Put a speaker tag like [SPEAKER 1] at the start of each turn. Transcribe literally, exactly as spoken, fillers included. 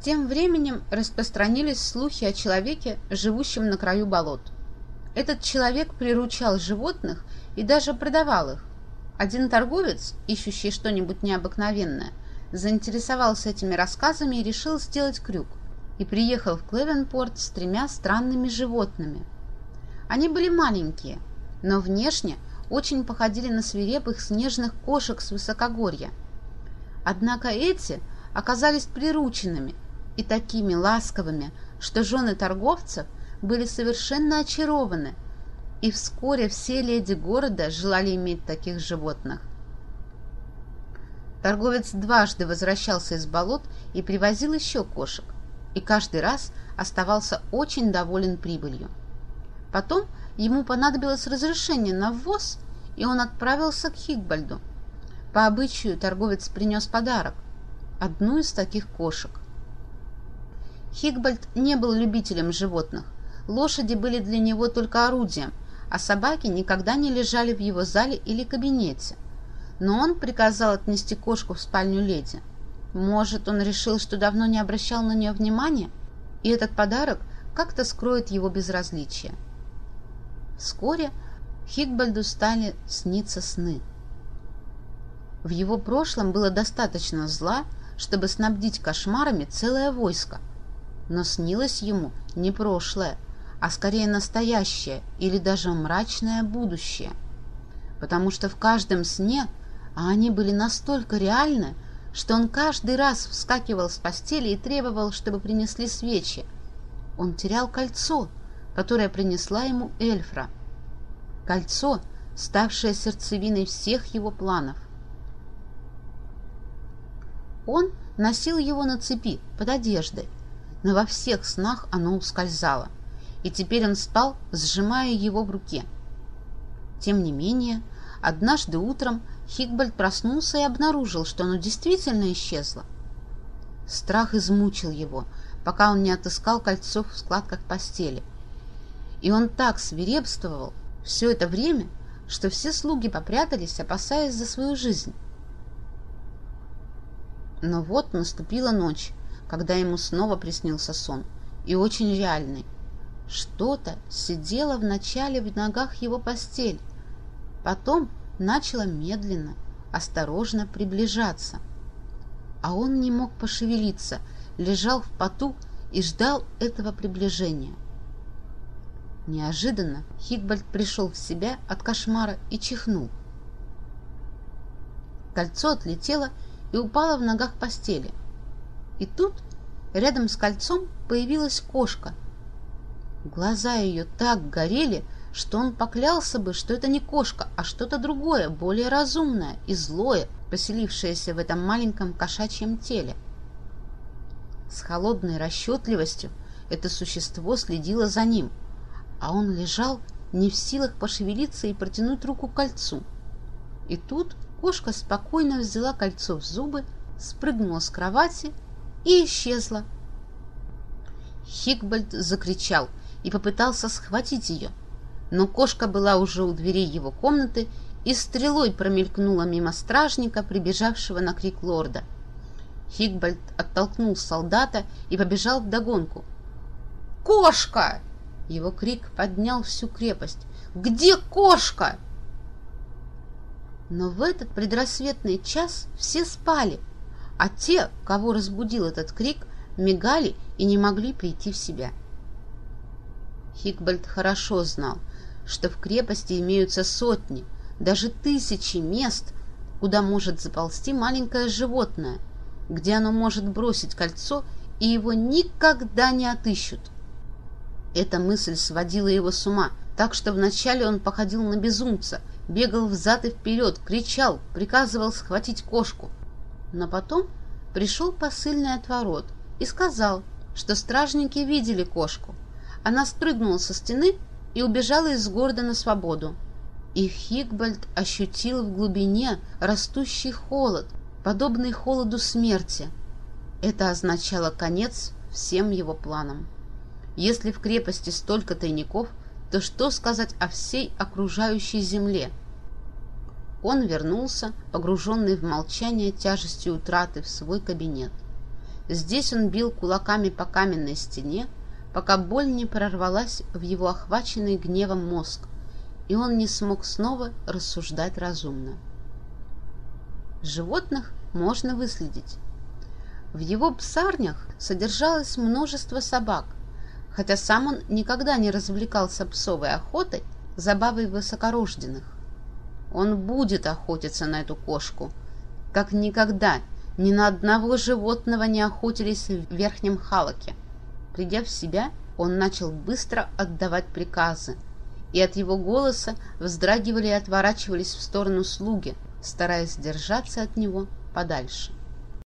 [SPEAKER 1] Тем временем распространились слухи о человеке, живущем на краю болот. Этот человек приручал животных и даже продавал их. Один торговец, ищущий что-нибудь необыкновенное, заинтересовался этими рассказами и решил сделать крюк, и приехал в Клевенпорт с тремя странными животными. Они были маленькие, но внешне очень походили на свирепых снежных кошек с высокогорья. Однако эти оказались прирученными и такими ласковыми, что жены торговцев были совершенно очарованы, и вскоре все леди города желали иметь таких животных. Торговец дважды возвращался из болот и привозил еще кошек, и каждый раз оставался очень доволен прибылью. Потом ему понадобилось разрешение на ввоз, и он отправился к Хигбальду. По обычаю торговец принес подарок – одну из таких кошек. Хигбальд не был любителем животных, лошади были для него только орудием, а собаки никогда не лежали в его зале или кабинете. Но он приказал отнести кошку в спальню леди. Может, он решил, что давно не обращал на нее внимания, и этот подарок как-то скроет его безразличие. Вскоре Хигбальду стали сниться сны. В его прошлом было достаточно зла, чтобы снабдить кошмарами целое войско, но снилось ему не прошлое, а скорее настоящее или даже мрачное будущее, потому что в каждом сне, а они были настолько реальны, что он каждый раз вскакивал с постели и требовал, чтобы принесли свечи. Он терял кольцо, которое принесла ему Эльфра. Кольцо, ставшее сердцевиной всех его планов. Он носил его на цепи под одеждой, но во всех снах оно ускользало, и теперь он спал, сжимая его в руке. Тем не менее, однажды утром Хигбальд проснулся и обнаружил, что оно действительно исчезло. Страх измучил его, пока он не отыскал кольцо в складках постели. И он так свирепствовал все это время, что все слуги попрятались, опасаясь за свою жизнь. Но вот наступила ночь, когда ему снова приснился сон, и очень реальный. Что-то сидело вначале в ногах его постель, потом начало медленно, осторожно приближаться. А он не мог пошевелиться, лежал в поту и ждал этого приближения. Неожиданно Хигбальд пришел в себя от кошмара и чихнул. Кольцо отлетело и упало в ногах постели. И тут рядом с кольцом появилась кошка. Глаза ее так горели, что он поклялся бы, что это не кошка, а что-то другое, более разумное и злое, поселившееся в этом маленьком кошачьем теле. С холодной расчетливостью это существо следило за ним, а он лежал не в силах пошевелиться и протянуть руку к кольцу. И тут кошка спокойно взяла кольцо в зубы, спрыгнула с кровати и исчезла. Хигбальд закричал и попытался схватить ее, но кошка была уже у дверей его комнаты и стрелой промелькнула мимо стражника, прибежавшего на крик лорда. Хигбальд оттолкнул солдата и побежал вдогонку. «Кошка!» Его крик поднял всю крепость. «Где кошка?» Но в этот предрассветный час все спали, а те, кого разбудил этот крик, мигали и не могли прийти в себя. Хигбальд хорошо знал, что в крепости имеются сотни, даже тысячи мест, куда может заползти маленькое животное, где оно может бросить кольцо, и его никогда не отыщут. Эта мысль сводила его с ума, так что вначале он походил на безумца, бегал взад и вперед, кричал, приказывал схватить кошку. Но потом пришел посыльный от ворот и сказал, что стражники видели кошку. Она спрыгнула со стены и убежала из города на свободу. И Хигбальд ощутил в глубине растущий холод, подобный холоду смерти. Это означало конец всем его планам. Если в крепости столько тайников, то что сказать о всей окружающей земле? Он вернулся, погруженный в молчание тяжестью утраты, в свой кабинет. Здесь он бил кулаками по каменной стене, пока боль не прорвалась в его охваченный гневом мозг, и он не смог снова рассуждать разумно. Животных можно выследить. В его псарнях содержалось множество собак, хотя сам он никогда не развлекался псовой охотой, забавой высокорожденных. Он будет охотиться на эту кошку, как никогда ни на одного животного не охотились в Верхнем Халаке. Придя в себя, он начал быстро отдавать приказы, и от его голоса вздрагивали и отворачивались в сторону слуги, стараясь держаться от него подальше.